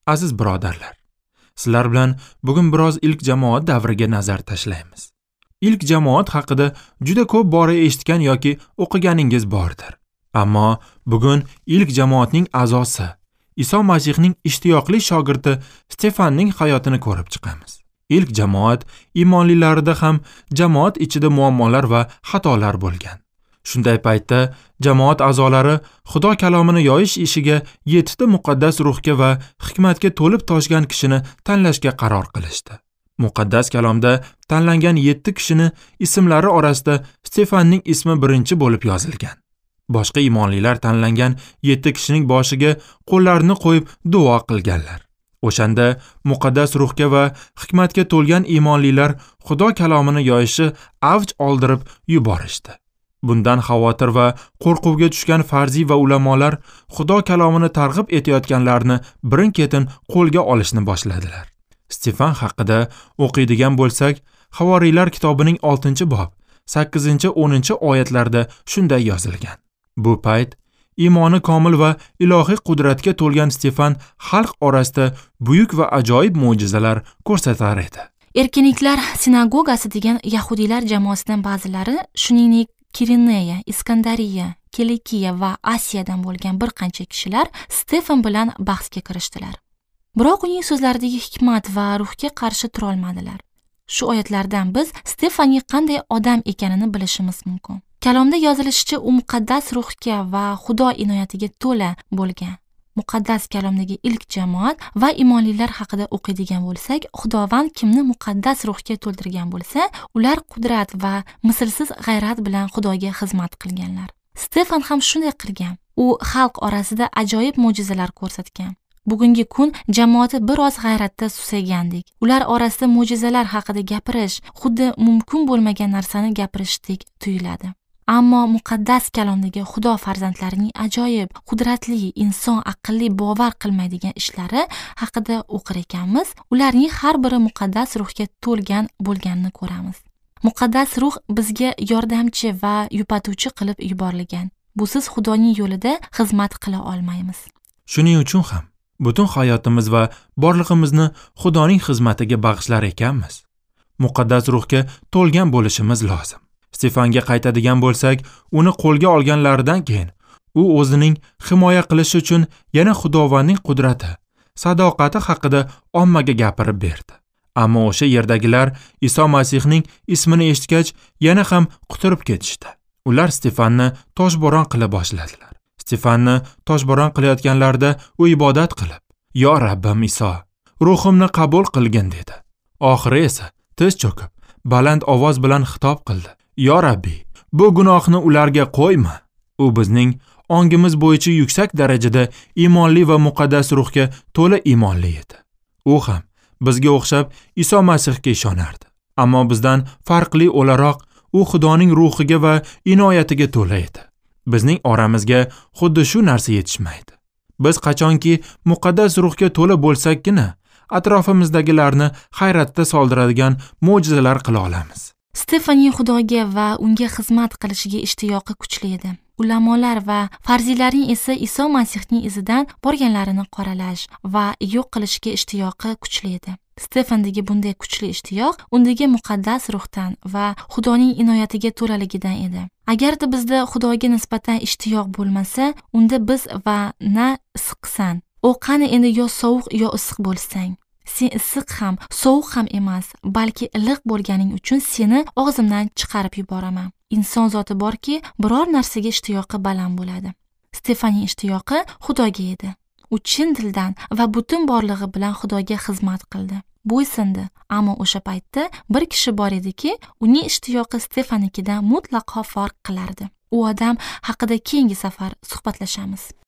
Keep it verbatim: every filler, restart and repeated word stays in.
Aziz birodarlar, sizlar bilan bugun biroz ilk jamoat davriga nazar tashlaymiz. İlk jamoat haqida juda ko'p bora eshitgan yoki o'qiganingiz bordir. Ammo bugun ilk jamoatning a'zosi, Iso Masihning ishtiyoqli shogirdi Stefanning hayotini ko'rib chiqamiz. İlk jamoat iymonlilarida ham jamoat ichida muammolar va xatolar bo'lgan. Shunday paytda jamoat a'zolari Xudo kalomini yoyish ishiga yettita muqaddas ruhga va hikmatga to'lib toshgan kishini tanlashga qaror qilishdi. Muqaddas kalomda tanlangan yetti kishini ismlari orasida Stefanning ismi birinchi bo'lib yozilgan. Boshqa iymonlilar tanlangan yetti kishining boshiga qo'llarini qo'yib duo qilganlar. O'shanda muqaddas ruhga va hikmatga to'lgan iymonlilar Xudo kalomini yoyishi avj oldirib yuborishdi. Bundan xavotir va qo'rquvga tushgan farziy va ulamolar Xudo kalomini targ'ib etayotganlarni birin-ketin qo'lga olishni boshladilar. Stefan haqida o'qiydigan bo'lsak, Havoriylar kitobining oltinchi bob, sakkizinchi o'ninchi oyatlarda shunday yozilgan. Bu payt iymoni komil va ilohiy qudratga to'lgan Stefan xalq orasida buyuk va ajoyib mo'jizalar ko'rsatar edi. Erkiniklar sinagogasi degan yahudiylar jamoasidan ba'zilari, shuningdek Kirineya, Iskandariya, Kilikiya va Asiyadan bo'lgan bir qancha kishilar Stefan bilan bahsga kirishdilar. Biroq uning so'zlaridagi hikmat va ruhga qarshi tura olmadilar. Shu oyatlardan biz Stefanning qanday odam ekanini bilishimiz mumkin. Kalomda yozilishicha, u muqaddas ruhga va Xudo inoyatiga to'la bo'lgan. Muqaddas kalomdagi ilk jamoat va iymonlilar haqida o'qiydigan bo'lsak, Xudovand kimni muqaddas ruhga to'ldirgan bo'lsa, ular qudrat va mislsiz g'ayrat bilan Xudoga xizmat qilganlar. Stefan ham shunday qilgan. U xalq orasida ajoyib mo'jizalar ko'rsatgan. Bugungi kun jamoati biroz g'ayratda susaygandik. Ular orasida mo'jizalar haqida gapirish, xuddi mumkin bo'lmagan narsani gapirishdek tuyuladi. Ammo muqaddas kalomdagi Xudo farzandlarining ajoyib, qudratli, inson aqlli bovar qilmaydigan ishlari haqida o'qir ekanmiz, ularning har biri muqaddas ruhga to'lgan bo'lganini ko'ramiz. Muqaddas ruh bizga yordamchi va yupatuvchi qilib yuborilgan. Busiz Xudoning yo'lida xizmat qila olmaymiz. Shuning uchun ham butun hayotimiz va borlig'imizni Xudoning xizmatiga bag'ishlar ekanmiz. Muqaddas ruhga to'lgan bo'lishimiz lozim. Stefanga qaytadigan bo'lsak, uni qo'lga olganlaridan keyin u o'zining himoya qilishi uchun yana Xudovandning qudrati, sadoqati haqida ommaga gapirib berdi. Ammo o'sha yerdagilar Iso Masihning ismini eshitgach, yana ham quturib ketishdi. Ular Stefanni toshbo'ron qila boshladilar. Stefanni toshbo'ron qilayotganlarida u ibodat qilib, "Yo Rabbim Iso, ruhimni qabul qilgin" dedi. Oxiri esa tiz cho'kib, baland ovoz bilan xitob qildi. "Yo Rabbiy, bu gunohni ularga qo'yma." U bizning ongimiz bo'yicha yuksak darajada iymonli va muqaddas ruhga to'la iymonli edi. U ham bizga o'xshab Iso Masihga ishonardi. Ammo bizdan farqli o'laroq u Xudoning ruhiga va inoyatiga to'la edi. Bizning oramizga xuddi shu narsa yetishmaydi. Biz qachonki muqaddas ruhga to'la bo'lsakkina, atrofimizdagilarni hayratda soldiradigan mo'jizalar qila olamiz. Stefanning Xudoga va unga xizmat qilishiga ishtiyoqi kuchli edi. Ulamolar va farziylarning esa Iso Masihning izidan borganlarini qoralash va yo'q qilishga ishtiyoqi kuchli edi. Stefandagi bunday kuchli ishtiyoq undagi muqaddas ruhdan va Xudoning inoyatiga to'laligidan edi. Agarda bizda Xudoga nisbatan ishtiyoq bo'lmasa, unda biz va na issiqsan. O qani endi yo sovuq yo issiq bo'lsang. Sen issiq ham, sovuq ham emas, balki iliq bo'lganing uchun seni og'zimdan chiqarib yuboraman. Inson zoti borki, biror narsaga ishtiyoqi baland bo'ladi. Stefanning ishtiyoqi Xudoga edi. U chin dildan va butun borlig'i bilan Xudoga xizmat qildi. Bo'ysindi, ammo o'sha paytda bir kishi bor ediki, uning ishtiyoqi Stefannikidan mutlaqo farq qilardi. U odam haqida keyingi safar suhbatlashamiz.